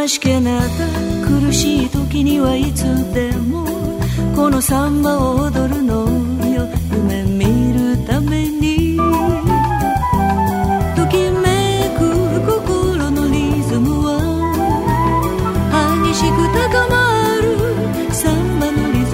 虚しけなった苦しい時にはいつでもこのサンバを踊るのよ夢見るためにときめく心のリズムは激しく高まるサンバのリズ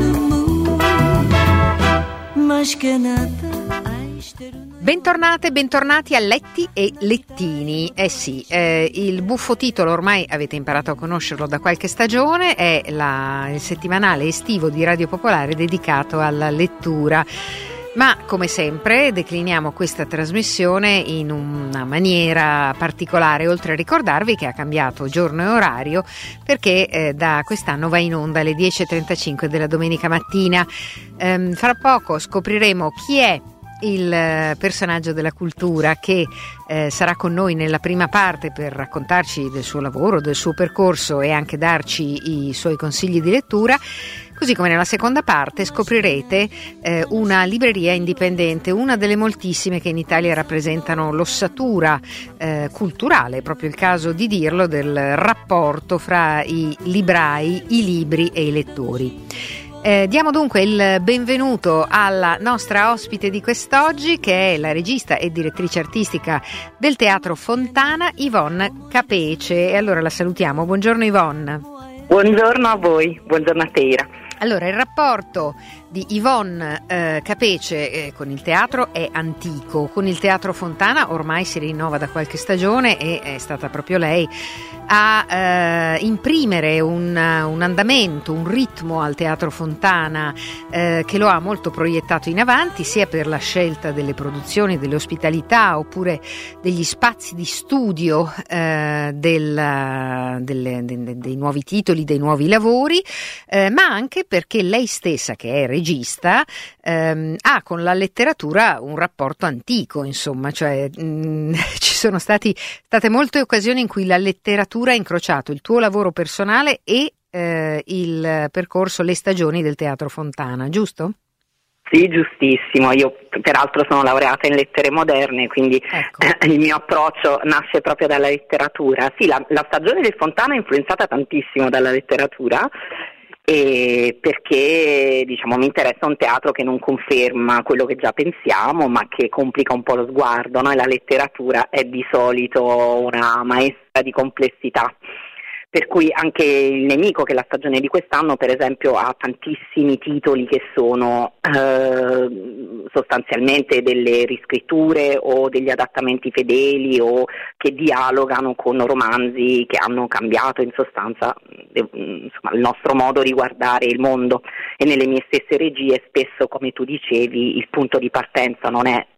ム虚しけなった愛してる Bentornate, bentornati a Letti e Lettini. Sì, il buffo titolo ormai avete imparato a conoscerlo da qualche stagione, è il settimanale estivo di Radio Popolare dedicato alla lettura. Ma come sempre decliniamo questa trasmissione in una maniera particolare, oltre a ricordarvi che ha cambiato giorno e orario perché da quest'anno va in onda alle 10.35 della domenica mattina. Fra poco scopriremo chi è il personaggio della cultura che sarà con noi nella prima parte per raccontarci del suo lavoro, del suo percorso e anche darci i suoi consigli di lettura. Così come nella seconda parte scoprirete una libreria indipendente, una delle moltissime che in Italia rappresentano l'ossatura culturale, è proprio il caso di dirlo, del rapporto fra i librai, i libri e i lettori. Diamo dunque il benvenuto alla nostra ospite di quest'oggi, che è la regista e direttrice artistica del Teatro Fontana, Yvonne Capece. E allora la salutiamo. Buongiorno Yvonne. Buongiorno a voi, buongiorno a Teira. Allora, il rapporto di Yvonne Capece con il teatro è antico. Con il Teatro Fontana ormai si rinnova da qualche stagione e è stata proprio lei a imprimere un andamento, un ritmo al Teatro Fontana che lo ha molto proiettato in avanti, sia per la scelta delle produzioni, delle ospitalità oppure degli spazi di studio dei nuovi titoli, dei nuovi lavori, ma anche perché lei stessa, che è regista, ha con la letteratura un rapporto antico, insomma, cioè ci sono state molte occasioni in cui la letteratura ha incrociato il tuo lavoro personale e il percorso, le stagioni del Teatro Fontana, giusto? Sì, giustissimo. Io peraltro sono laureata in lettere moderne, quindi il mio approccio nasce proprio dalla letteratura. Sì, la stagione del Fontana è influenzata tantissimo dalla letteratura, e perché mi interessa un teatro che non conferma quello che già pensiamo, ma che complica un po' lo sguardo, no? E la letteratura è di solito una maestra di complessità. Per cui anche Il Nemico, che è la stagione di quest'anno, per esempio, ha tantissimi titoli che sono sostanzialmente delle riscritture o degli adattamenti fedeli o che dialogano con romanzi che hanno cambiato in sostanza il nostro modo di guardare il mondo. E nelle mie stesse regie spesso, come tu dicevi, il punto di partenza non è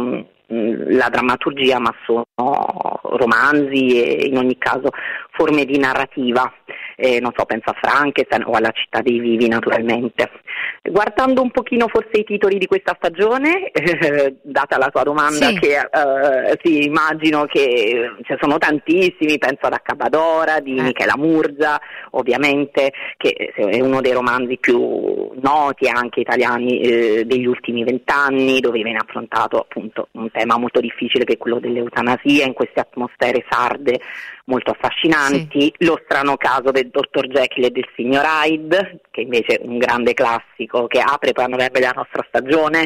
la drammaturgia, ma sono romanzi e in ogni caso forme di narrativa, penso a Frankenstein o alla Città dei Vivi, naturalmente. Guardando un pochino forse i titoli di questa stagione, data la tua domanda, sì. Sì, immagino che ci sono tantissimi, penso ad Accabadora di Michela Murgia, ovviamente, che è uno dei romanzi più noti anche italiani degli ultimi 20 anni, dove viene affrontato appunto un tema molto difficile che è quello dell'eutanasia in queste atmosfere sarde molto affascinanti, sì. Lo strano caso del dottor Jekyll e del signor Hyde, che invece è un grande classico che apre poi a novembre la nostra stagione,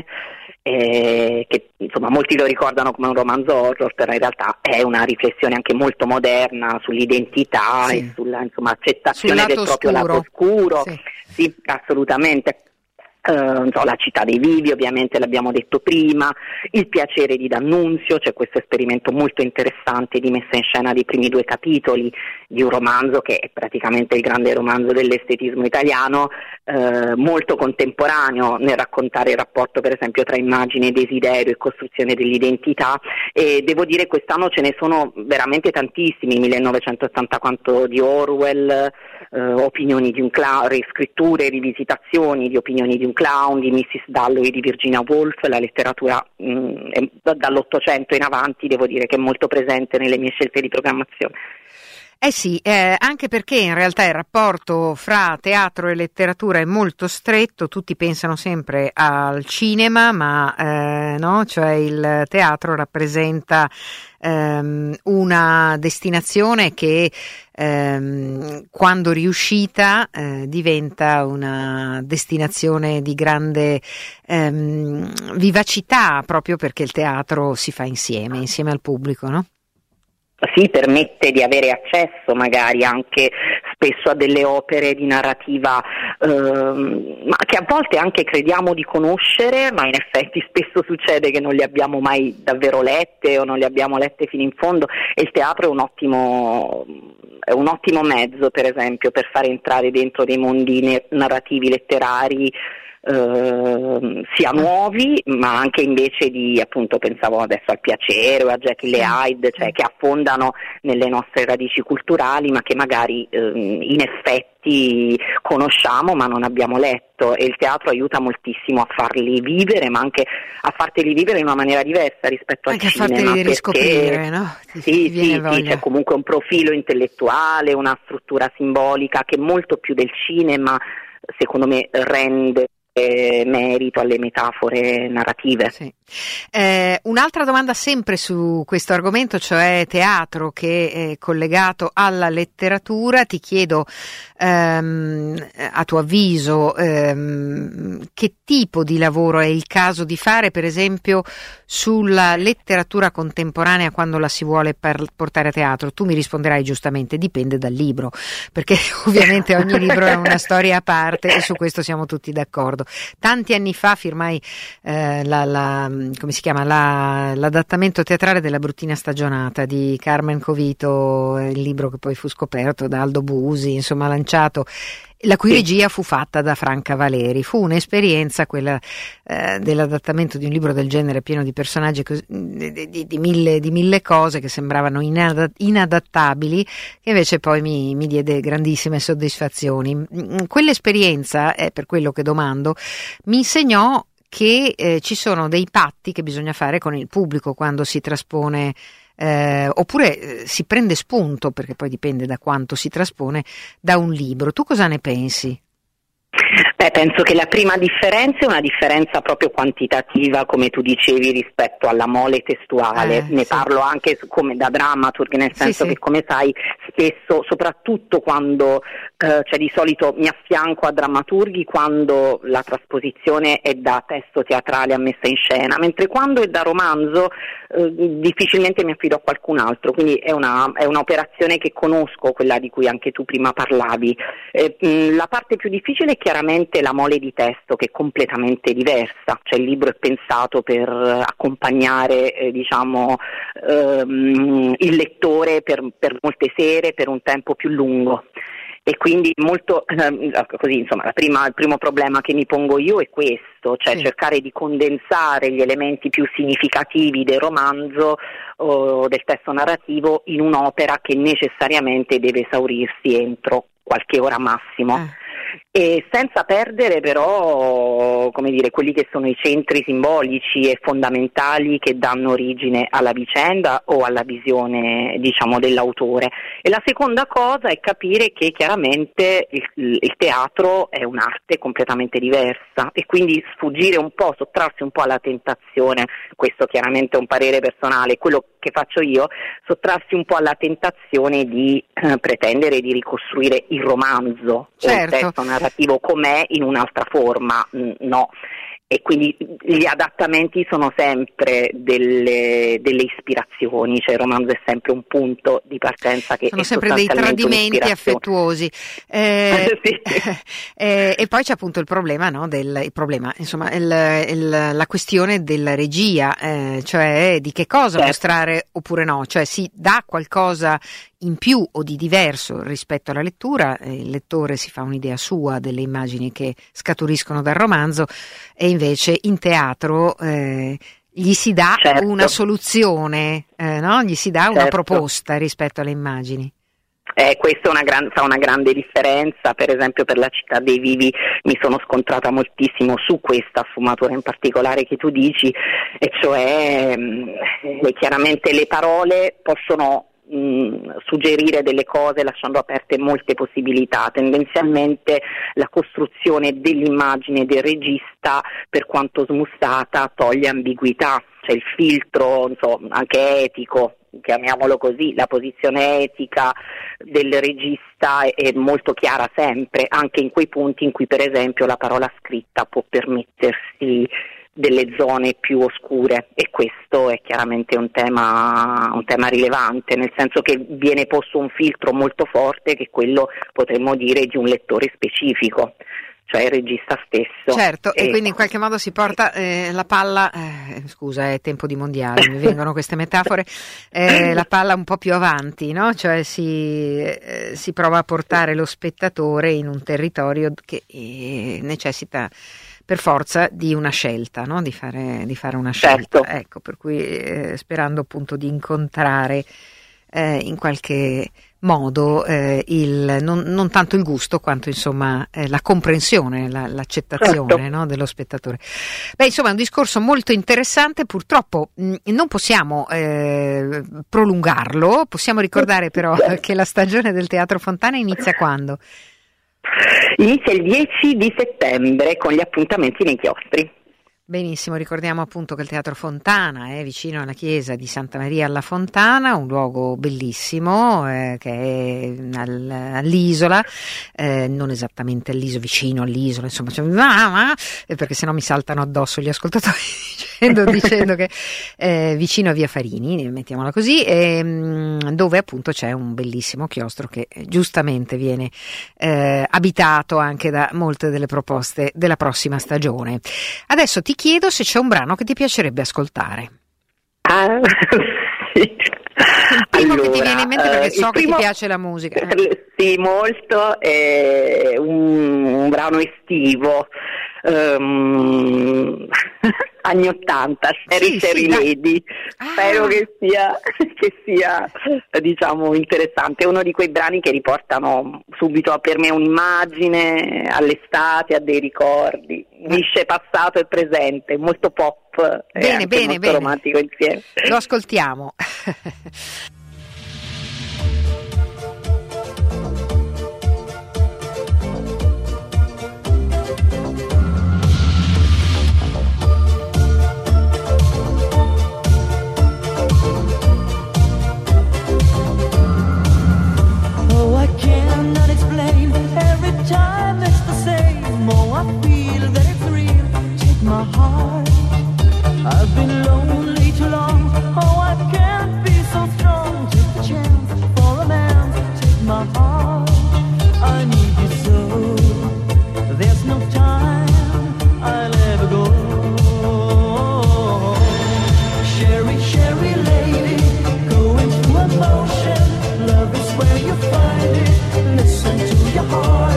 che insomma molti lo ricordano come un romanzo horror, però in realtà è una riflessione anche molto moderna sull'identità, sì. E sulla accettazione del proprio lato oscuro. Sì. Sì, assolutamente. La Città dei Vivi, ovviamente l'abbiamo detto prima, Il piacere di D'Annunzio, c'è questo esperimento molto interessante di messa in scena dei primi 2 capitoli di un romanzo che è praticamente il grande romanzo dell'estetismo italiano, molto contemporaneo nel raccontare il rapporto per esempio tra immagine e desiderio e costruzione dell'identità, e devo dire quest'anno ce ne sono veramente tantissimi, 1984 di Orwell, opinioni di un clown, riscritture, rivisitazioni di opinioni di un clown, di Mrs. Dalloway di Virginia Woolf. La letteratura dall'Ottocento in avanti devo dire che è molto presente nelle mie scelte di programmazione. Sì, anche perché in realtà il rapporto fra teatro e letteratura è molto stretto, tutti pensano sempre al cinema, ma no, cioè il teatro rappresenta una destinazione che quando riuscita diventa una destinazione di grande vivacità, proprio perché il teatro si fa insieme al pubblico, no? Sì, permette di avere accesso magari anche spesso a delle opere di narrativa ma che a volte anche crediamo di conoscere, ma in effetti spesso succede che non le abbiamo mai davvero lette o non le abbiamo lette fino in fondo, e il teatro è un ottimo mezzo, per esempio, per fare entrare dentro dei mondi narrativi letterari sia nuovi, ma anche invece di, appunto, pensavo adesso al Piacere o a Jekyll e Hyde, cioè che affondano nelle nostre radici culturali, ma che magari in effetti conosciamo ma non abbiamo letto, e il teatro aiuta moltissimo a farli vivere, ma anche a farteli vivere in una maniera diversa rispetto al cinema, anche a farteli riscoprire, no? Sì, c'è comunque un profilo intellettuale, una struttura simbolica che molto più del cinema, secondo me, rende merito alle metafore narrative. Sì. Un'altra domanda sempre su questo argomento, cioè teatro che è collegato alla letteratura. Ti chiedo, a tuo avviso, che tipo di lavoro è il caso di fare, per esempio, sulla letteratura contemporanea quando la si vuole portare a teatro? Tu mi risponderai giustamente, dipende dal libro, perché ovviamente ogni libro è una storia a parte, e su questo siamo tutti d'accordo. Tanti anni fa firmai come si chiama, l'adattamento teatrale della Bruttina stagionata di Carmen Covito, il libro che poi fu scoperto da Aldo Busi, insomma lanciato, la cui regia fu fatta da Franca Valeri. Fu un'esperienza quella dell'adattamento di un libro del genere, pieno di personaggi di mille cose che sembravano inadattabili, che invece poi mi diede grandissime soddisfazioni. Quell'esperienza, è per quello che domando, mi insegnò che ci sono dei patti che bisogna fare con il pubblico quando si traspone, oppure si prende spunto, perché poi dipende da quanto si traspone, da un libro. Tu cosa ne pensi? Penso che la prima differenza è una differenza proprio quantitativa, come tu dicevi, rispetto alla mole testuale. Ne parlo anche come da dramaturg, nel senso che, come sai, spesso, soprattutto quando cioè di solito mi affianco a drammaturghi quando la trasposizione è da testo teatrale a messa in scena, mentre quando è da romanzo difficilmente mi affido a qualcun altro, quindi è un'operazione che conosco, quella di cui anche tu prima parlavi. La parte più difficile è chiaramente la mole di testo, che è completamente diversa, cioè il libro è pensato per accompagnare il lettore per molte sere, per un tempo più lungo. E quindi molto così, insomma, il primo problema che mi pongo io è questo, cioè cercare di condensare gli elementi più significativi del romanzo o del testo narrativo in un'opera che necessariamente deve esaurirsi entro qualche ora massimo. E senza perdere però, come dire, quelli che sono i centri simbolici e fondamentali che danno origine alla vicenda o alla visione, diciamo, dell'autore. E la seconda cosa è capire che chiaramente il teatro è un'arte completamente diversa, e quindi sottrarsi un po' alla tentazione, questo chiaramente è un parere personale, quello che faccio io, sottrarsi un po' alla tentazione di pretendere di ricostruire il romanzo o il testo narrativo com'è in un'altra forma, no. E quindi gli adattamenti sono sempre delle ispirazioni, cioè il romanzo è sempre un punto di partenza che sono è sempre dei tradimenti affettuosi. Sì. E poi c'è appunto il problema, no? La questione della regia, cioè di che cosa mostrare oppure no, cioè si dà qualcosa in più o di diverso rispetto alla lettura, il lettore si fa un'idea sua delle immagini che scaturiscono dal romanzo, e invece in teatro gli si dà una soluzione, no? Gli si dà una proposta rispetto alle immagini. Questo fa una grande differenza. Per esempio, per La città dei vivi mi sono scontrata moltissimo su questa sfumatura in particolare che tu dici, e cioè chiaramente le parole possono suggerire delle cose lasciando aperte molte possibilità. Tendenzialmente la costruzione dell'immagine del regista, per quanto smussata, toglie ambiguità, c'è il filtro anche etico, chiamiamolo così, la posizione etica del regista è molto chiara sempre, anche in quei punti in cui per esempio la parola scritta può permettersi delle zone più oscure, e questo è chiaramente un tema rilevante, nel senso che viene posto un filtro molto forte, che è quello, potremmo dire, di un lettore specifico, cioè il regista stesso. Certo, e quindi in qualche modo si porta la palla, scusa, è tempo di mondiale, mi vengono queste metafore, la palla un po' più avanti, no? Cioè si prova a portare lo spettatore in un territorio che necessita per forza di una scelta, no? Di fare una scelta. Certo. Ecco, per cui sperando appunto di incontrare in qualche modo non tanto il gusto quanto insomma la comprensione, l'accettazione, certo, no? Dello spettatore. Beh, insomma è un discorso molto interessante, purtroppo non possiamo prolungarlo, possiamo ricordare però che la stagione del Teatro Fontana inizia quando? Inizia il 10 di settembre con gli appuntamenti nei chiostri. Benissimo, ricordiamo appunto che il Teatro Fontana è vicino alla chiesa di Santa Maria alla Fontana, un luogo bellissimo che è all'isola, non esattamente all'isola, vicino all'isola, insomma, perché sennò mi saltano addosso gli ascoltatori dicendo che vicino a Via Farini, mettiamola così, dove appunto c'è un bellissimo chiostro che giustamente viene abitato anche da molte delle proposte della prossima stagione. Adesso ti chiedo se c'è un brano che ti piacerebbe ascoltare. Sì. Il primo che ti viene in mente, perché so che ti piace la musica. Sì, molto, è un brano estivo, anni 80, Sherry Lady. Spero che sia diciamo interessante. È uno di quei brani che riportano subito per me un'immagine all'estate, a dei ricordi, unisce passato e presente, molto pop. Bene, molto romantico insieme. Lo ascoltiamo. Time it's the same. Oh, I feel that it's real. Take my heart. I've been lonely too long. Oh, I can't be so strong. Take the chance for a man. Take my heart. I need you so. There's no time. I'll ever go. Sherry, Sherry lady, going through emotion. Love is where you find it. Listen to your heart.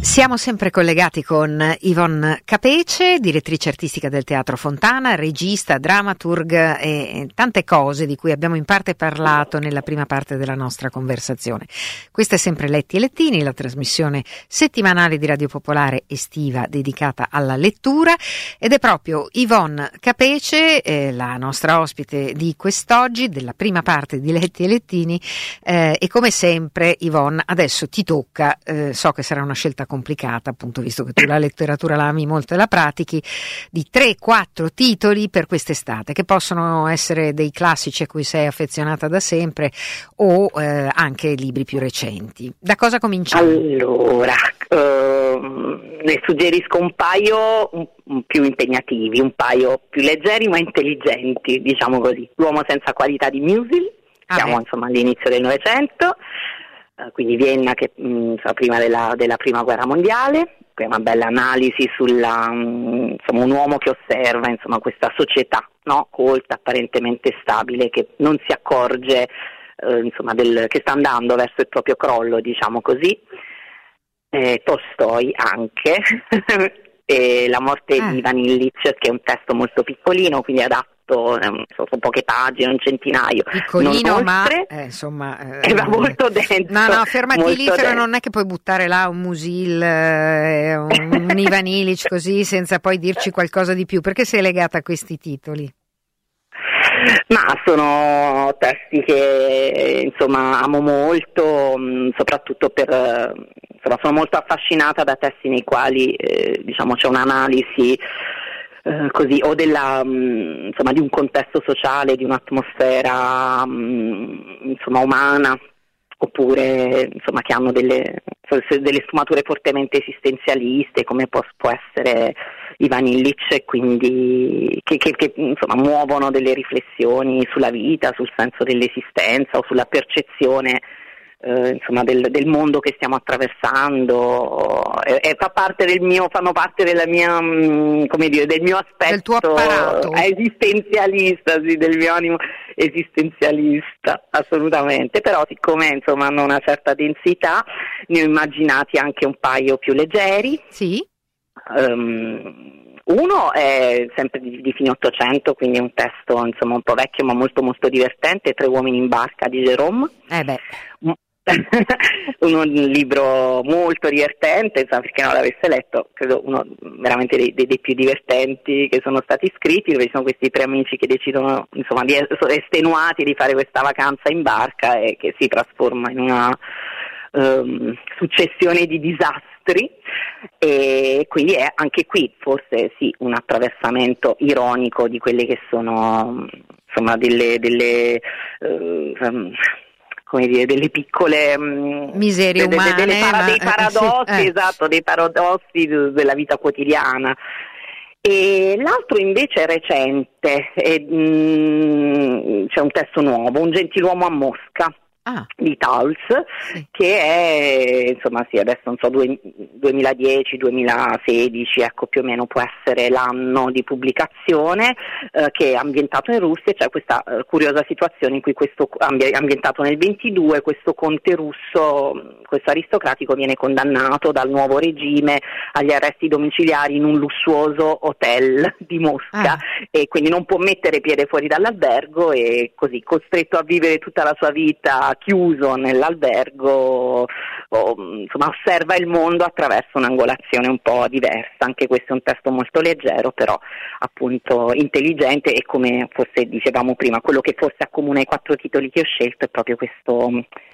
Siamo sempre collegati con Yvonne Capece, direttrice artistica del Teatro Fontana, regista, dramaturg e tante cose di cui abbiamo in parte parlato nella prima parte della nostra conversazione. Questa è sempre Letti e Lettini, la trasmissione settimanale di Radio Popolare estiva dedicata alla lettura, ed è proprio Yvonne Capece, la nostra ospite di quest'oggi, della prima parte di Letti e Lettini, e come sempre Yvonne adesso ti tocca, so che sarà una scelta complicata, appunto, visto che tu la letteratura la ami molto e la pratichi, di 3-4 titoli per quest'estate, che possono essere dei classici a cui sei affezionata da sempre o anche libri più recenti. Da cosa cominciamo? Allora, ne suggerisco un paio più impegnativi, un paio più leggeri ma intelligenti, diciamo così. L'uomo senza qualità di Musil, siamo insomma all'inizio del Novecento, quindi Vienna, che prima della prima guerra mondiale, è una bella analisi sulla insomma, un uomo che osserva insomma questa società, no? Colta, apparentemente stabile, che non si accorge insomma che sta andando verso il proprio crollo, diciamo così. Tolstoi anche e La morte di Ivan Illich, che è un testo molto piccolino, quindi adatto, sono poche pagine, un centinaio, piccolino, non ma oltre, insomma va molto dentro. No, fermati lì, però dentro. non è che puoi buttare là un Musil, un Ivan Illich così senza poi dirci qualcosa di più, perché sei legata a questi titoli? Ma sono testi che insomma amo molto, soprattutto insomma sono molto affascinata da testi nei quali diciamo c'è un'analisi così, o insomma di un contesto sociale, di un'atmosfera insomma umana, oppure insomma che hanno delle sfumature fortemente esistenzialiste, come può essere Ivan Illich, quindi che insomma muovono delle riflessioni sulla vita, sul senso dell'esistenza o sulla percezione insomma del mondo che stiamo attraversando, fanno parte della mia come dire, del mio aspetto, del tuo apparato esistenzialista, sì, del mio animo esistenzialista, assolutamente. Però siccome insomma hanno una certa densità, ne ho immaginati anche un paio più leggeri. Sì. Uno è sempre di fine Ottocento, quindi è un testo insomma un po' vecchio ma molto molto divertente, Tre uomini in barca di Jérôme. Un libro molto divertente, insomma, perché non l'avesse letto, credo uno veramente dei più divertenti che sono stati scritti, dove ci sono questi tre amici che decidono insomma di estenuati di fare questa vacanza in barca e che si trasforma in una successione di disastri, e quindi è anche qui forse sì un attraversamento ironico di quelle che sono insomma delle come dire, delle piccole miserie umane, dei paradossi, sì. Esatto, dei paradossi della vita quotidiana. E l'altro invece è recente, c'è un testo nuovo, Un gentiluomo a Mosca, di Tauls, sì, che è insomma sì, adesso non so, 2010-2016, ecco, più o meno può essere l'anno di pubblicazione, che è ambientato in Russia. C'è questa curiosa situazione in cui ambientato nel 22, questo conte russo, questo aristocratico, viene condannato dal nuovo regime agli arresti domiciliari in un lussuoso hotel di Mosca, e quindi non può mettere piede fuori dall'albergo, e così costretto a vivere tutta la sua vita chiuso nell'albergo, insomma osserva il mondo attraverso un'angolazione un po' diversa. Anche questo è un testo molto leggero, però appunto intelligente, e come forse dicevamo prima, quello che forse accomuna i 4 titoli che ho scelto è proprio questo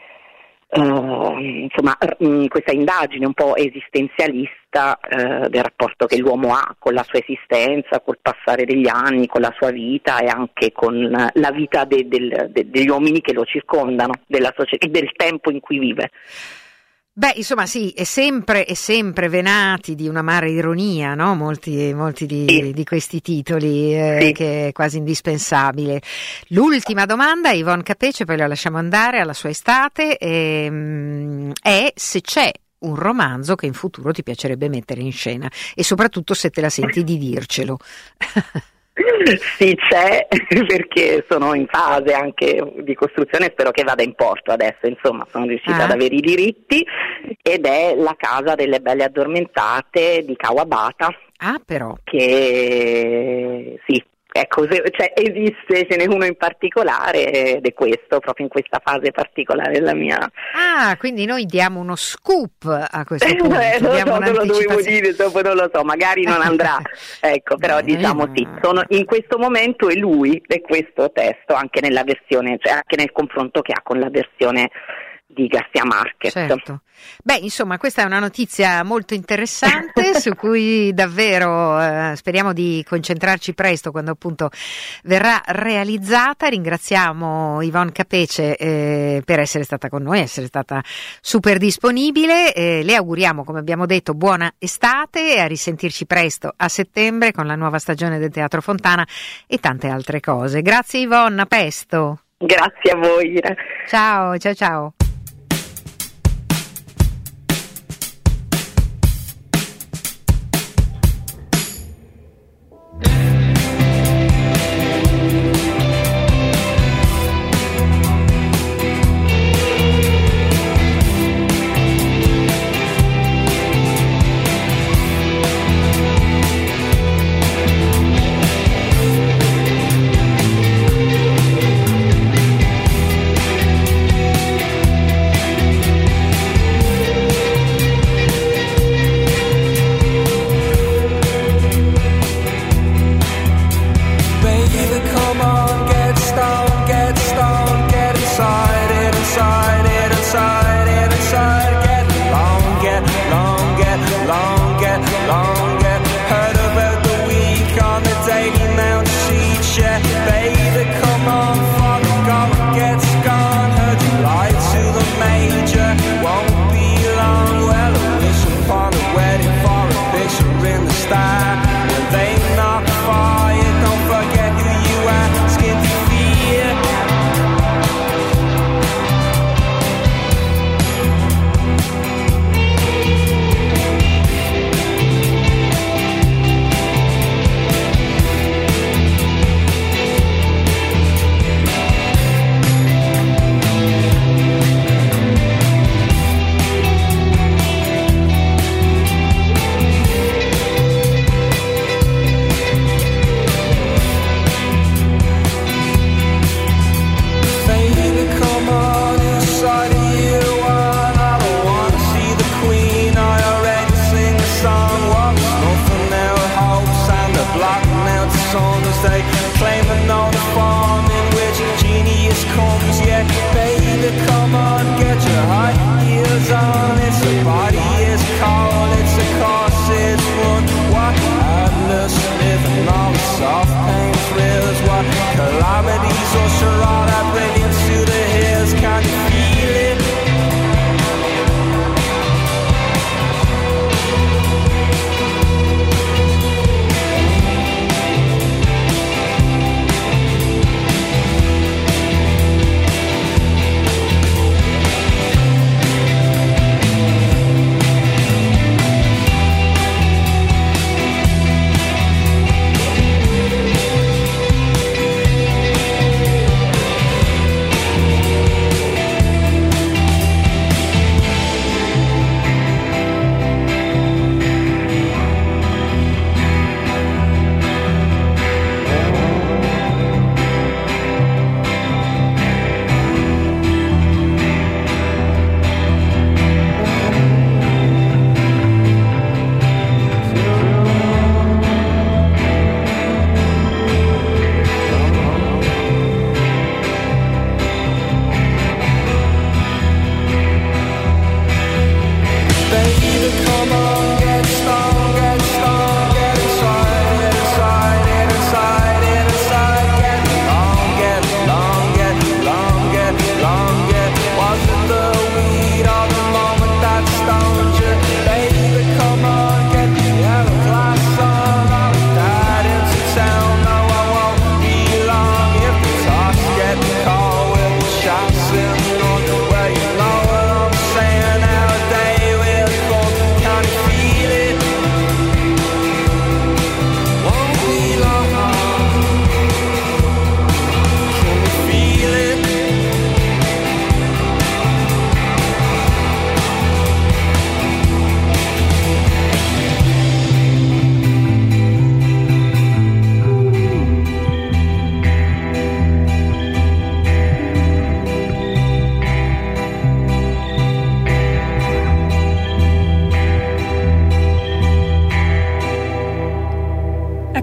insomma questa indagine un po' esistenzialista del rapporto che l'uomo ha con la sua esistenza, col passare degli anni, con la sua vita, e anche con la vita degli uomini che lo circondano, della società e del tempo in cui vive. Beh, insomma, sì, è sempre venati di un'amara ironia, no? Molti di questi titoli, sì, che è quasi indispensabile. L'ultima domanda, Yvonne Capece, poi la lasciamo andare alla sua estate, è se c'è un romanzo che in futuro ti piacerebbe mettere in scena, e soprattutto se te la senti di dircelo. Sì, c'è, perché sono in fase anche di costruzione, spero che vada in porto adesso, insomma sono riuscita ad avere i diritti, ed è la Casa delle Belle Addormentate di Kawabata. Ah, però. Che sì, ecco, cioè, esiste, ce n'è uno in particolare ed è questo, proprio in questa fase particolare della mia... Ah, quindi noi diamo uno scoop a questo punto. Non lo dovevo dire, dopo non lo so, magari non andrà, ecco, però diciamo sì, sono, in questo momento è lui, è questo testo, anche nella versione, cioè anche nel confronto che ha con la versione di García Márquez. Certo. Beh, insomma, questa è una notizia molto interessante su cui davvero speriamo di concentrarci presto quando appunto verrà realizzata. Ringraziamo Yvonne Capece per essere stata con noi, essere stata super disponibile. Le auguriamo, come abbiamo detto, buona estate e a risentirci presto a settembre con la nuova stagione del Teatro Fontana e tante altre cose. Grazie Yvonne, a presto. Grazie a voi. Ciao, ciao, ciao.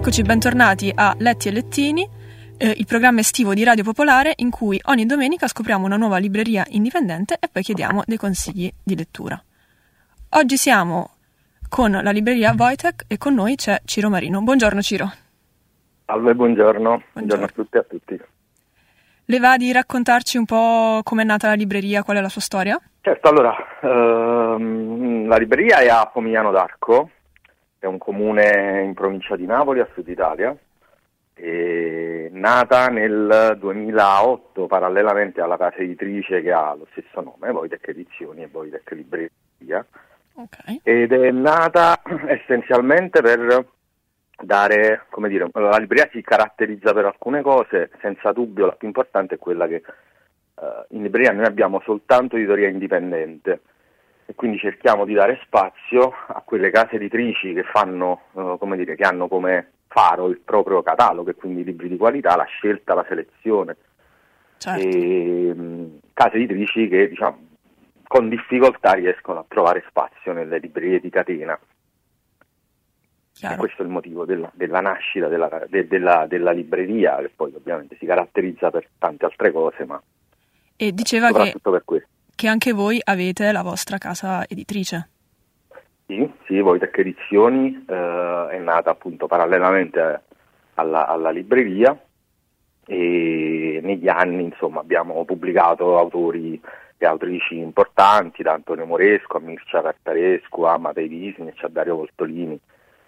Eccoci, bentornati a Letti e Lettini, il programma estivo di Radio Popolare in cui ogni domenica scopriamo una nuova libreria indipendente e poi chiediamo dei consigli di lettura. Oggi siamo con la libreria Wojtek e con noi c'è Ciro Marino. Buongiorno Ciro. Salve, buongiorno. Buongiorno a tutti e a tutti. Le va di raccontarci un po' com'è nata la libreria, qual è la sua storia? Certo, allora, la libreria è a Pomigliano d'Arco, è un comune in provincia di Napoli, a sud Italia, è nata nel 2008 parallelamente alla casa editrice che ha lo stesso nome, Wojtek Edizioni e Wojtek Libreria, Okay. Ed è nata essenzialmente per dare, come dire, la libreria si caratterizza per alcune cose, senza dubbio la più importante è quella che in libreria noi abbiamo soltanto editoria indipendente e quindi cerchiamo di dare spazio a quelle case editrici che fanno, come dire, che hanno come faro il proprio catalogo e quindi libri di qualità, la scelta, la selezione. Certo. E case editrici che, diciamo, con difficoltà riescono a trovare spazio nelle librerie di catena. Chiaro. E questo è il motivo della nascita della libreria, che poi ovviamente si caratterizza per tante altre cose, ma E diceva soprattutto per questo. che anche voi avete la vostra casa editrice. Sì, Wojtek Edizioni è nata appunto parallelamente alla libreria e negli anni insomma abbiamo pubblicato autori e autrici importanti, da Antonio Moresco a Mircea Cartarescu a Matei Visnic a Dario Voltolini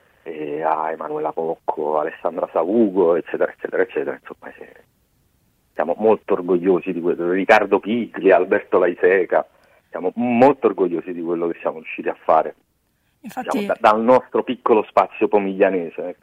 a Emanuela Cocco, Alessandra Savugo, eccetera, eccetera, eccetera. Insomma, siamo molto orgogliosi di quello, Riccardo Pigli, Alberto Laiseca, siamo molto orgogliosi di quello che siamo riusciti a fare. Infatti Diciamo, dal nostro piccolo spazio pomiglianese. Ecco.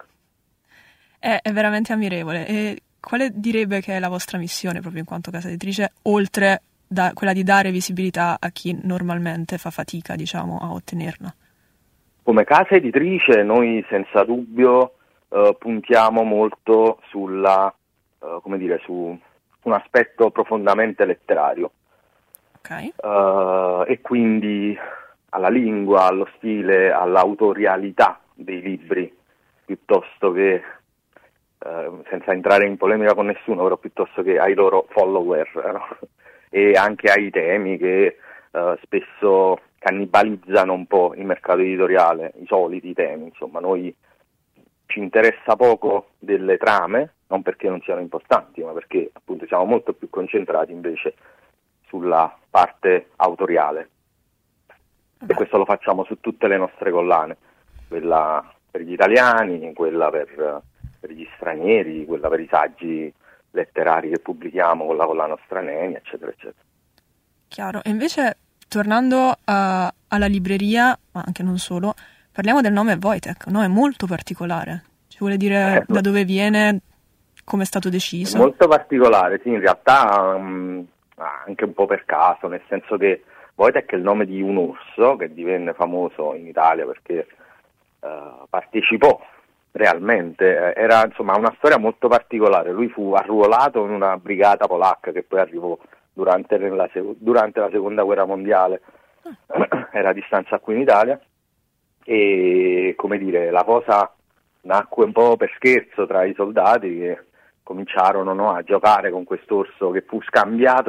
è veramente ammirevole. E quale direbbe che è la vostra missione proprio in quanto casa editrice, oltre da quella di dare visibilità a chi normalmente fa fatica, diciamo, a ottenerla? Come casa editrice noi senza dubbio puntiamo molto sulla, come dire, su un aspetto profondamente letterario. Ok. E quindi alla lingua, allo stile, all'autorialità dei libri, piuttosto che, senza entrare in polemica con nessuno, però piuttosto che ai loro follower, no? E anche ai temi che spesso cannibalizzano un po' il mercato editoriale, i soliti temi. Insomma, noi ci interessa poco delle trame, non perché non siano importanti, ma perché appunto siamo molto più concentrati invece sulla parte autoriale. E questo lo facciamo su tutte le nostre collane, quella per gli italiani, quella per gli stranieri, quella per i saggi letterari che pubblichiamo con la collana Straneni, eccetera, eccetera. Chiaro. E invece, tornando alla libreria, ma anche non solo, parliamo del nome Wojtek, no? È molto particolare. Ci vuole dire da dove viene, come è stato deciso? È molto particolare, sì, in realtà anche un po' per caso, nel senso che Wojtek è il nome di un orso che divenne famoso in Italia perché partecipò realmente, era insomma una storia molto particolare. Lui fu arruolato in una brigata polacca che poi arrivò durante la seconda guerra mondiale, era di stanza qui in Italia, e come dire, la cosa nacque un po' per scherzo tra i soldati che cominciarono, no, a giocare con quest'orso che fu scambiato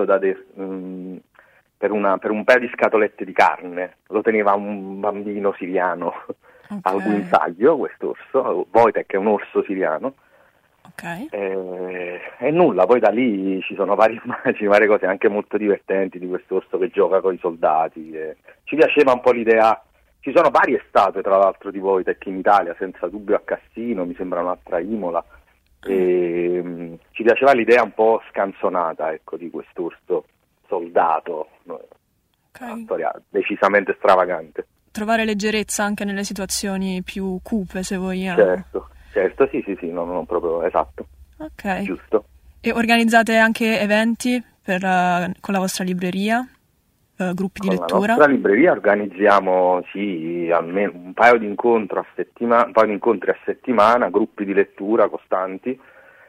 per un paio di scatolette di carne. Lo teneva un bambino siriano al guinzaglio, quest'orso. Wojtek è un orso siriano. Ok. E nulla, poi da lì ci sono varie immagini, varie cose anche molto divertenti di quest'orso che gioca con i soldati. Ci piaceva un po' l'idea. Ci sono varie statue tra l'altro di Wojtek in Italia, senza dubbio a Cassino, mi sembra un'altra a Imola. E ci piaceva l'idea un po' scanzonata, ecco, di quest'orso soldato, una storia decisamente stravagante. Trovare leggerezza anche nelle situazioni più cupe, se vogliamo. Certo, sì, non proprio esatto. Ok. Giusto. E organizzate anche eventi con la vostra libreria? Gruppi di lettura? Con la nostra libreria organizziamo almeno un paio di incontri a settimana, gruppi di lettura costanti,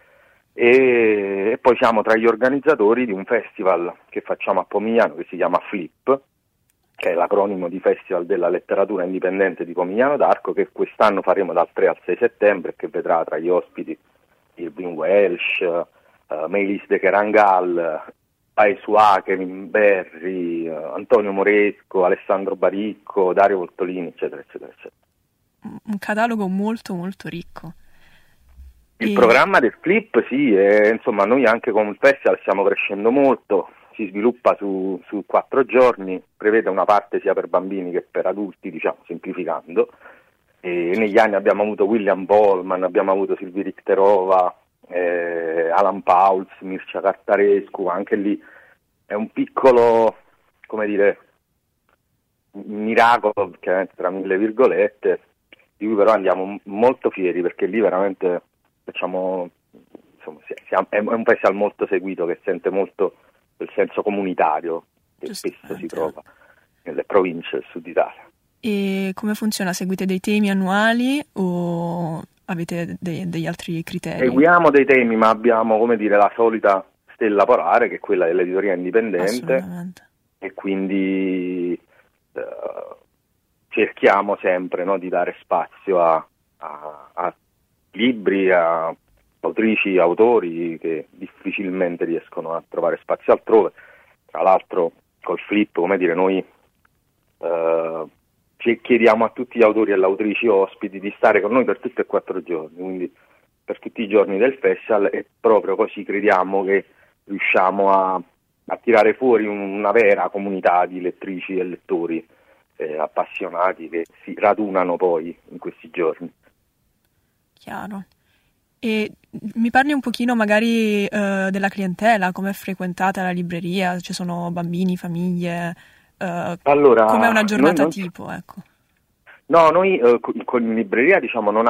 e poi siamo tra gli organizzatori di un festival che facciamo a Pomigliano che si chiama Flip, che è l'acronimo di Festival della Letteratura Indipendente di Pomigliano d'Arco, che quest'anno faremo dal 3 al 6 settembre, che vedrà tra gli ospiti Irving Welsh, Melis de Kerangal, Paesua, Kevin Berry, Antonio Moresco, Alessandro Baricco, Dario Voltolini, eccetera, eccetera, eccetera. Un catalogo molto molto ricco. Il programma del Flip, sì, insomma noi anche con il festival stiamo crescendo molto, si sviluppa su 4 giorni, prevede una parte sia per bambini che per adulti, diciamo, semplificando, e negli anni abbiamo avuto William Bollman, abbiamo avuto Silvi Richterova, Alan Pauls, Mircea Cartarescu, anche lì è un piccolo, come dire, miracolo, chiaramente tra mille virgolette, di cui però andiamo molto fieri, perché lì veramente facciamo, insomma, è un festival molto seguito, che sente molto il senso comunitario che spesso si trova nelle province del Sud Italia. E come funziona? Seguite dei temi annuali o avete degli altri criteri? Seguiamo dei temi, ma abbiamo, come dire, la solita stella polare, che è quella dell'editoria indipendente, e quindi cerchiamo sempre, no, di dare spazio a libri, a autrici, autori che difficilmente riescono a trovare spazio altrove. Tra l'altro col Flip, come dire, noi chiediamo a tutti gli autori e le autrici ospiti di stare con noi per tutti e 4 giorni, quindi per tutti i giorni del festival, e proprio così crediamo che riusciamo a tirare fuori una vera comunità di lettrici e lettori appassionati che si radunano poi in questi giorni. Chiaro. E mi parli un pochino magari della clientela, come è frequentata la libreria? Ci sono bambini, famiglie? Allora, com'è una giornata tipo? Ecco. No, noi con libreria, diciamo, non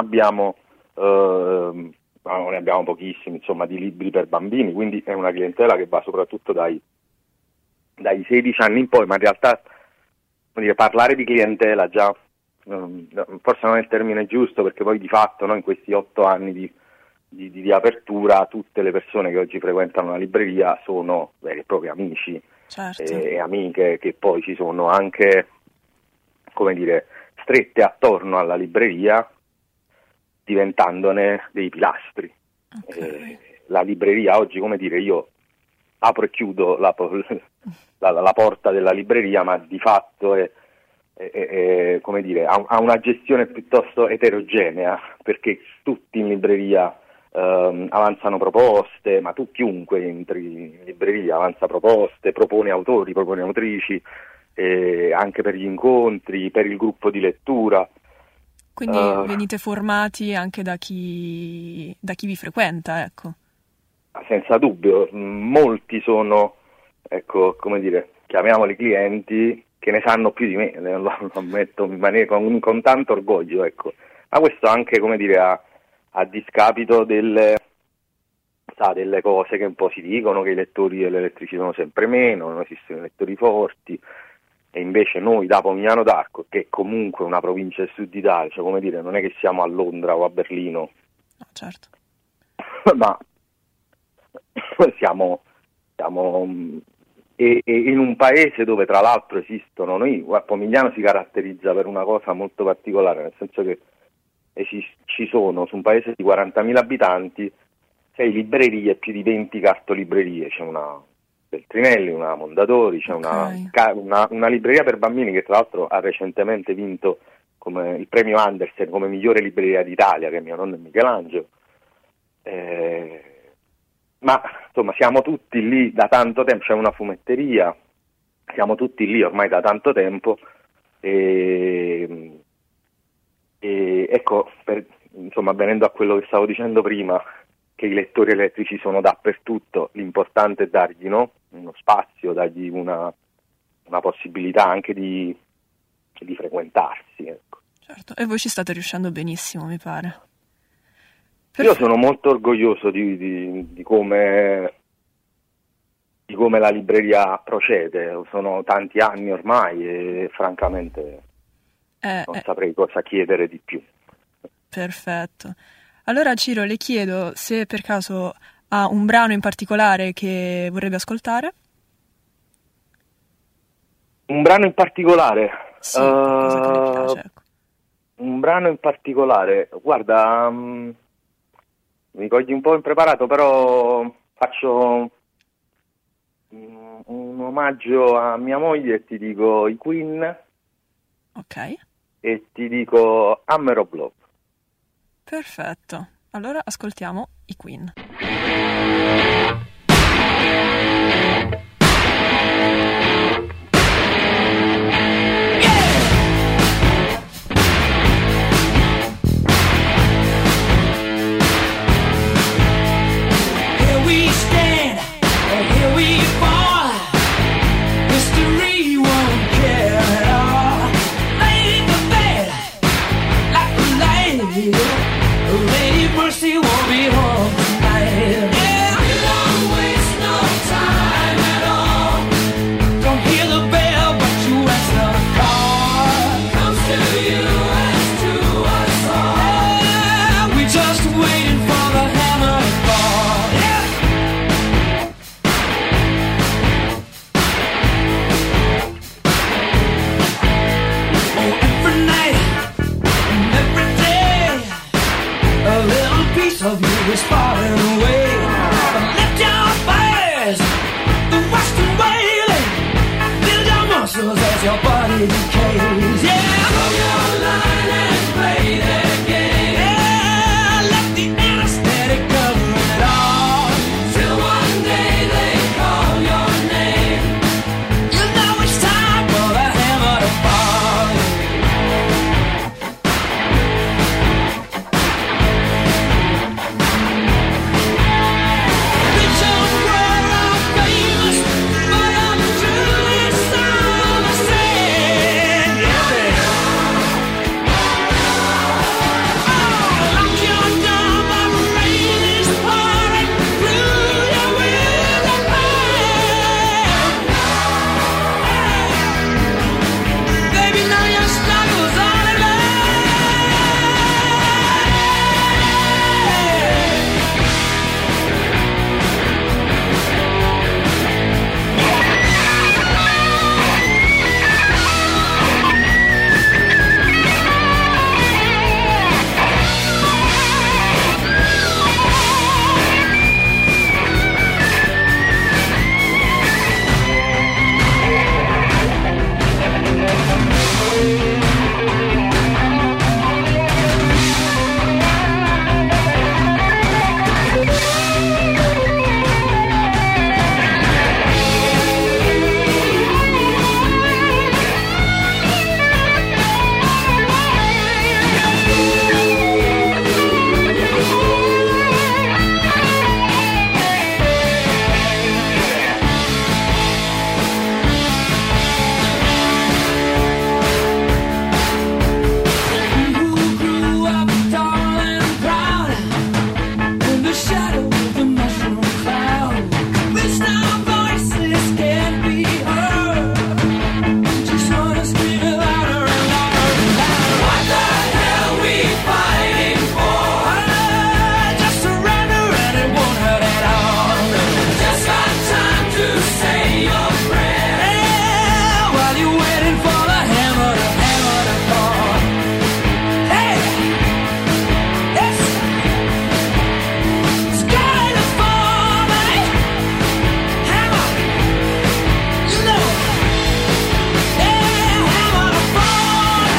ne abbiamo pochissimi, insomma, di libri per bambini, quindi è una clientela che va soprattutto dai 16 anni in poi, ma in realtà, come dire, parlare di clientela già forse non è il termine giusto, perché poi di fatto, no, in questi 8 anni di apertura, tutte le persone che oggi frequentano la libreria sono veri e propri amici, certo, e amiche, che poi ci sono anche, come dire, strette attorno alla libreria, diventandone dei pilastri. Okay. La libreria oggi, come dire, io apro e chiudo la porta della libreria, ma di fatto è, come dire, ha una gestione piuttosto eterogenea, perché tutti in libreria avanzano proposte, ma chiunque entri in libreria avanza proposte, propone autori, propone autrici, anche per gli incontri, per il gruppo di lettura. Quindi venite formati anche da chi vi frequenta, ecco. Senza dubbio, molti sono, ecco, come dire, chiamiamoli clienti, che ne sanno più di me, lo ammetto in maniera, con tanto orgoglio, ecco. Ma questo anche, come dire, a discapito delle cose che un po' si dicono, che i lettori e le lettrici sono sempre meno, non esistono lettori forti, e invece noi da Pomigliano d'Arco, che è comunque una provincia del Sud Italia, cioè, come dire, non è che siamo a Londra o a Berlino, no, certo, ma siamo in un paese dove tra l'altro esistono, Pomigliano si caratterizza per una cosa molto particolare, nel senso che ci sono su un paese di 40.000 abitanti 6 librerie e più di 20 cartolibrerie, c'è una Beltrinelli, una Mondadori, c'è una libreria per bambini che tra l'altro ha recentemente vinto come il premio Andersen come migliore libreria d'Italia, che è mio nonno Michelangelo. Ma insomma siamo tutti lì da tanto tempo, c'è una fumetteria, siamo tutti lì ormai da tanto tempo, e ecco, insomma, venendo a quello che stavo dicendo prima, che i lettori e le lettrici sono dappertutto, l'importante è dargli, no, uno spazio, dargli una possibilità anche di frequentarsi, ecco. Certo, e voi ci state riuscendo benissimo, mi pare. Io sono molto orgoglioso di come la libreria procede, sono tanti anni ormai e francamente non saprei cosa chiedere di più. Perfetto. Allora Ciro, le chiedo se per caso ha un brano in particolare che vorrebbe ascoltare. Un brano in particolare? Sì, qualcosa che le piace, ecco. Un brano in particolare? Guarda, mi cogli un po' impreparato, però faccio un omaggio a mia moglie e ti dico i Queen Ok, e ti dico Hammer of Love. perfetto. Allora ascoltiamo i Queen. Here we stand, or here we fall. History won't care at all. Lady for bed, like a lady. Lady Mercy won't be home tonight. Yeah, we won't waste no time at all. Don't hear the bell, but you answer the call. Comes to you as to us all. Yeah, we just waiting for the hammer to fall. Yeah. Oh, every night and every day, a little piece of you is falling away. But lift your fires, the western wailing, build your muscles as your body decays. Yeah, throw your line and play their game. Yeah, let the anesthetic cover it all. Till one day they call your name. You know it's time for the hammer to fall. Reach on where I'm famous, but I'm truly sound asleep. Yeah. Lock your door, the rain is pouring through your window pane. Baby, now your struggles are in vain. You grew up tall and proud in the shadow of the mushroom cloud. Reached our voices can't be heard. Just wanna scream it louder and louder and louder. What the hell we fighting for? Just surrender and it won't hurt at all. Just got time to say your prayer. Yeah, while you're waiting for the hammer to fall. Hey, yes, it's going to fall, mate. Hammer, you know, yeah, hammer to fall.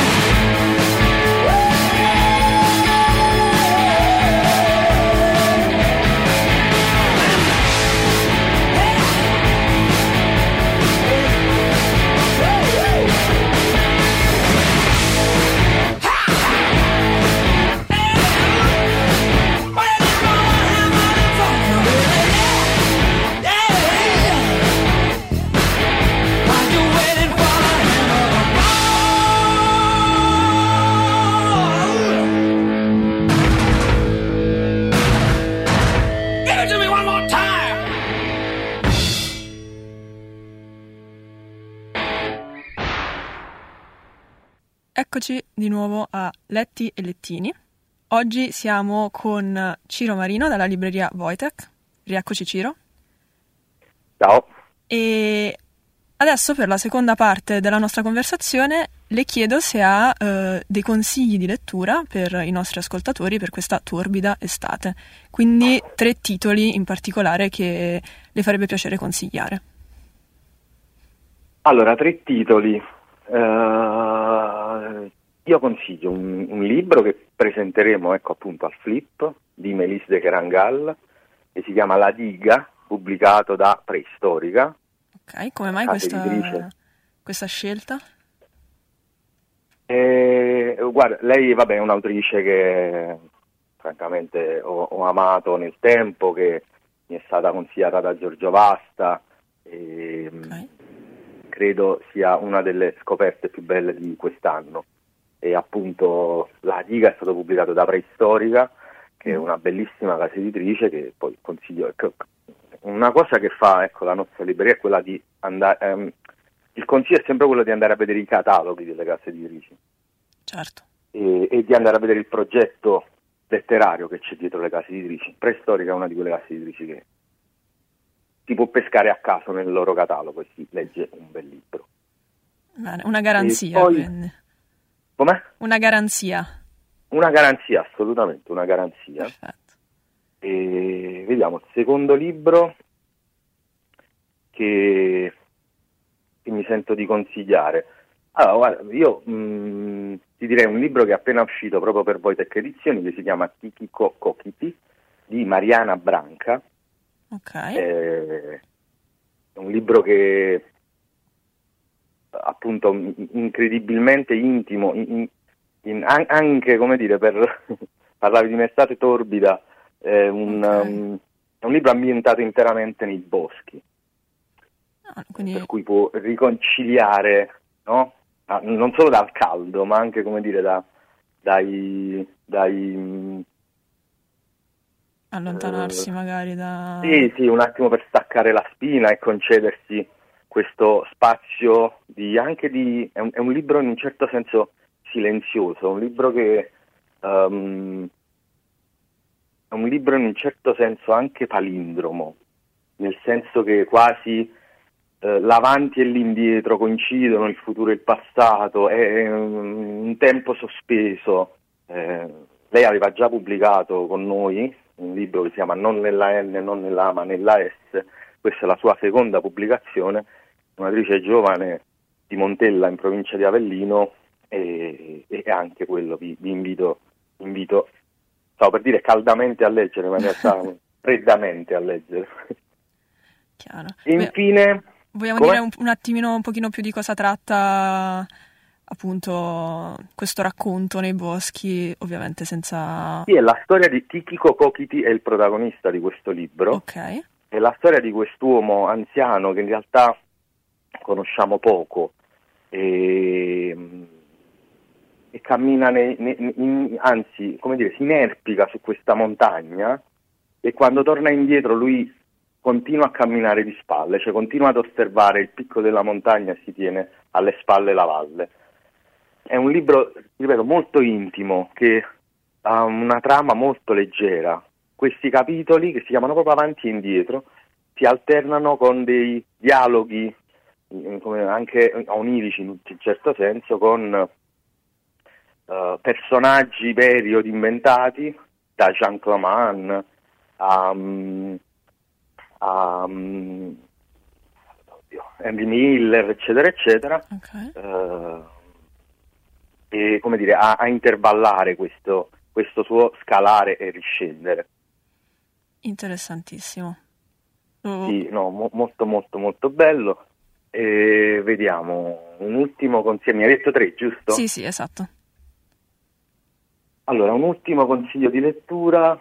Give it to me one more time. Eccoci di nuovo a Letti e Lettini. Oggi siamo con Ciro Marino dalla libreria Wojtek. Rieccoci Ciro. Ciao. E Adesso per la seconda parte della nostra conversazione le chiedo se ha dei consigli di lettura per i nostri ascoltatori per questa torbida estate. Quindi 3 titoli in particolare che le farebbe piacere consigliare. Allora, 3 titoli. Io consiglio un libro che presenteremo, ecco, appunto al Flip, di Mélis de Kerangal, che si chiama La diga, pubblicato da Preistorica. Ok, come mai questa scelta? Guarda, lei è un'autrice che francamente ho amato nel tempo, che mi è stata consigliata da Giorgio Vasta e credo sia una delle scoperte più belle di quest'anno. E appunto La diga è stato pubblicato da Preistorica, che è una bellissima casa editrice che poi consiglio. Una cosa che fa, ecco, la nostra libreria è quella di andare, il consiglio è sempre quello di andare a vedere i cataloghi delle case editrici. Certo. E di andare a vedere il progetto letterario che c'è dietro le case editrici. Preistorica è una di quelle case editrici che si può pescare a caso nel loro catalogo e si legge un bel libro. Bene, una garanzia, poi, quindi. Com'è? Una garanzia. Una garanzia, assolutamente, una garanzia. Perfetto. E vediamo il secondo libro che mi sento di consigliare. Allora, guarda, io ti direi un libro che è appena uscito proprio per Wojtek Edizioni, che si chiama Tikiko Kokiti, di Mariana Branca. Ok. È un libro che appunto incredibilmente intimo, anche, come dire, per parlare di un'estate torbida, è un libro ambientato interamente nei boschi, quindi... per cui può riconciliare, no? Non solo dal caldo, ma anche, come dire, dai allontanarsi magari da... Sì, un attimo per staccare la spina e concedersi questo spazio è un libro in un certo senso silenzioso, un libro che è un libro in un certo senso anche palindromo, nel senso che quasi l'avanti e l'indietro coincidono, il futuro e il passato, è un tempo sospeso. Lei aveva già pubblicato con noi un libro che si chiama Non nella N, non nella A, ma nella S. Questa è la sua seconda pubblicazione, un'autrice giovane di Montella in provincia di Avellino, e anche quello vi invito, stavo per dire caldamente a leggere, ma in realtà freddamente a leggere. Chiaro. E infine... Vogliamo dire un attimino, un pochino più di cosa tratta appunto questo racconto nei boschi, ovviamente senza... Sì, è la storia di Tikiko Kokiti, è il protagonista di questo libro. Ok. È la storia di quest'uomo anziano che in realtà conosciamo poco e cammina anzi, come dire, si inerpica su questa montagna, e quando torna indietro lui continua a camminare di spalle, cioè continua ad osservare il picco della montagna e si tiene alle spalle la valle. È un libro, ripeto, molto intimo, che ha una trama molto leggera. Questi capitoli, che si chiamano proprio avanti e indietro, si alternano con dei dialoghi anche onirici in un certo senso, con personaggi veri o inventati, da Jean Claman a Henry Miller, eccetera, eccetera. Okay. E, come dire, a intervallare questo suo scalare e riscendere. Interessantissimo. Sì, no, molto molto molto bello. E vediamo, un ultimo consiglio, mi hai detto 3, giusto? Sì, esatto. Allora, un ultimo consiglio di lettura.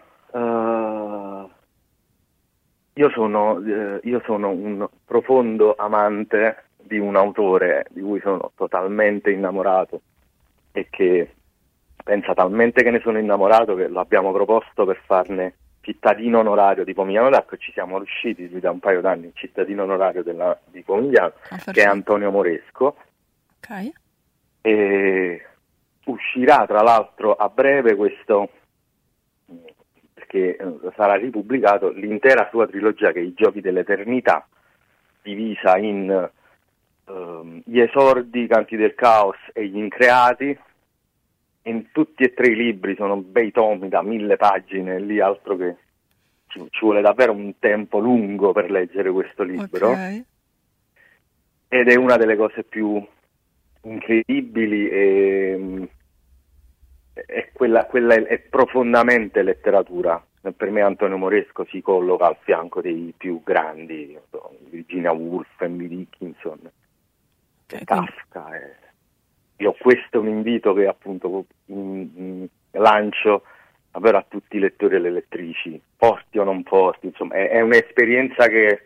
Io sono un profondo amante di un autore di cui sono totalmente innamorato, e che pensa talmente che ne sono innamorato che lo abbiamo proposto per farne cittadino onorario di Pomigliano d'Arco, e ci siamo riusciti da un paio d'anni, cittadino onorario di Pomigliano, che è Antonio Moresco. Ok. E uscirà tra l'altro a breve questo, perché sarà ripubblicato l'intera sua trilogia, che è I Giochi dell'Eternità, divisa in Gli esordi, i canti del caos e gli increati. In tutti e 3 i libri sono bei tomi da 1000 pagine, lì altro che ci vuole davvero un tempo lungo per leggere questo libro. Okay. Ed è una delle cose più incredibili e quella è profondamente letteratura. Per me Antonio Moresco si colloca al fianco dei più grandi, Virginia Woolf, Emily Dickinson, Kafka. Io questo è un invito che appunto lancio davvero a tutti i lettori e le lettrici, forti o non forti, insomma è un'esperienza che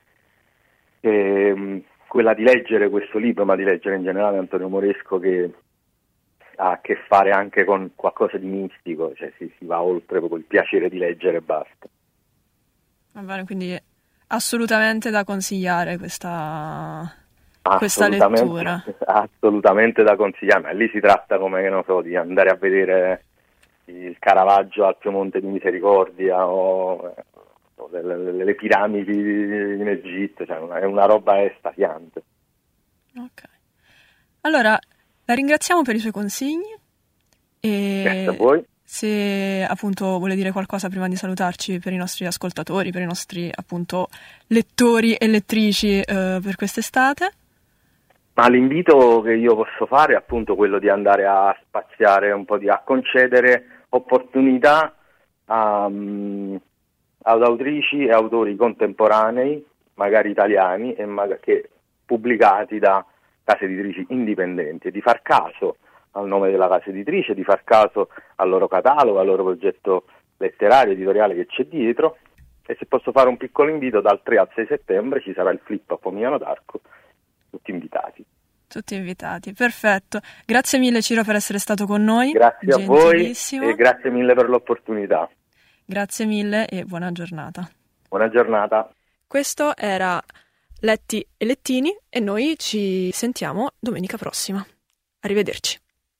quella di leggere questo libro, ma di leggere in generale Antonio Moresco, che ha a che fare anche con qualcosa di mistico, cioè si va oltre proprio il piacere di leggere e basta. Va bene, quindi assolutamente da consigliare questa lettura. Assolutamente da consigliare, ma lì si tratta, come che non so, di andare a vedere il Caravaggio al Piemonte di Misericordia o le piramidi in Egitto, cioè è una roba estasiante. Ok. Allora, la ringraziamo per i suoi consigli e grazie a voi. Se appunto vuole dire qualcosa prima di salutarci per i nostri ascoltatori, per i nostri appunto lettori e lettrici per quest'estate. Ma l'invito che io posso fare è appunto quello di andare a spaziare un po', a concedere opportunità ad autrici e autori contemporanei, magari italiani, e che pubblicati da case editrici indipendenti, e di far caso al nome della casa editrice, di far caso al loro catalogo, al loro progetto letterario, editoriale che c'è dietro. E se posso fare un piccolo invito, dal 3 al 6 settembre ci sarà il Flip a Pomigliano d'Arco, tutti invitati, perfetto. Grazie mille Ciro per essere stato con noi. Grazie a voi e grazie mille per l'opportunità. Grazie mille e buona giornata. Buona giornata. Questo era Letti e Lettini e noi ci sentiamo domenica prossima. Arrivederci.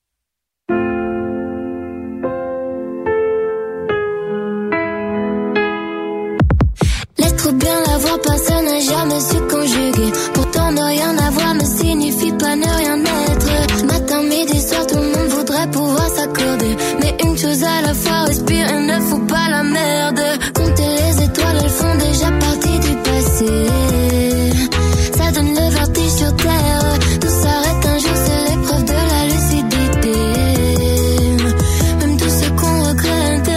L'être ou bien l'avoir, personne n'a jamais su conjuguer. Pourtant ne rien avoir ne signifie pas ne rien être. Matin, midi, soir, tout le monde voudrait pouvoir s'accorder. Mais une chose à la fois, respire et ne faut pas la merde. Compter les étoiles, elles font déjà partie du passé. Ça donne le vertige sur terre. Tout s'arrête un jour, c'est l'épreuve de la lucidité. Même tout ce qu'on regrette.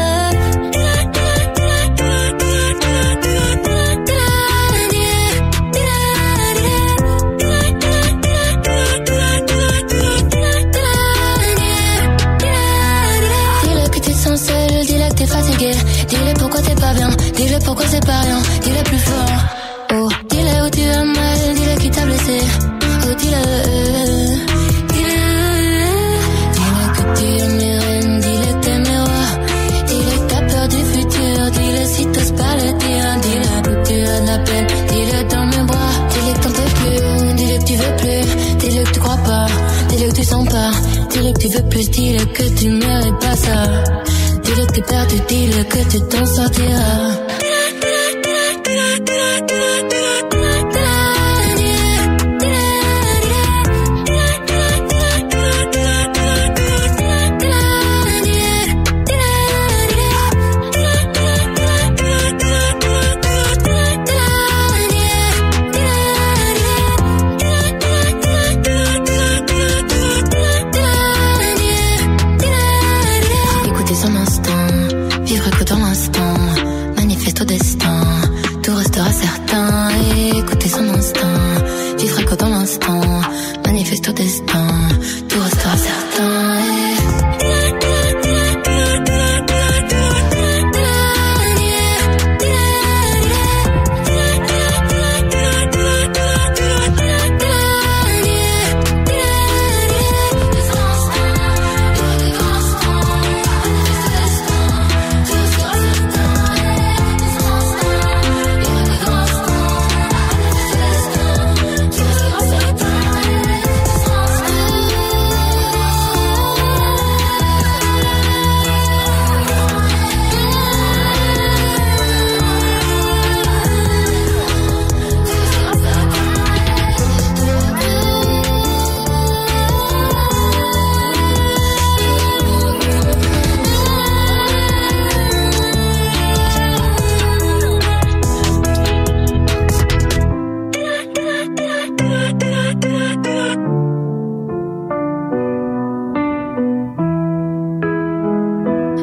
Dis-le pourquoi t'es pas bien, dis-le pourquoi c'est pas rien, dis-le plus fort. Oh, dis-le où tu as mal, dis-le qui t'a blessé. Oh, dis-le, dis-le. Dis-le que tu aimes reine, dis-le que t'aimes roi. Dis-le que t'as peur du futur, dis-le si t'oses pas le dire. Dis-le que tu as de la peine, dis-le dans mes bras. Dis-le que t'en peux plus, dis-le que tu veux plus. Dis-le que tu crois pas, dis-le que tu sens pas. Dis-le que tu veux plus, dis-le que tu mérites pas ça. Dis-le que t'es perdu, dis-le que tu t'en sortiras.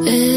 eh.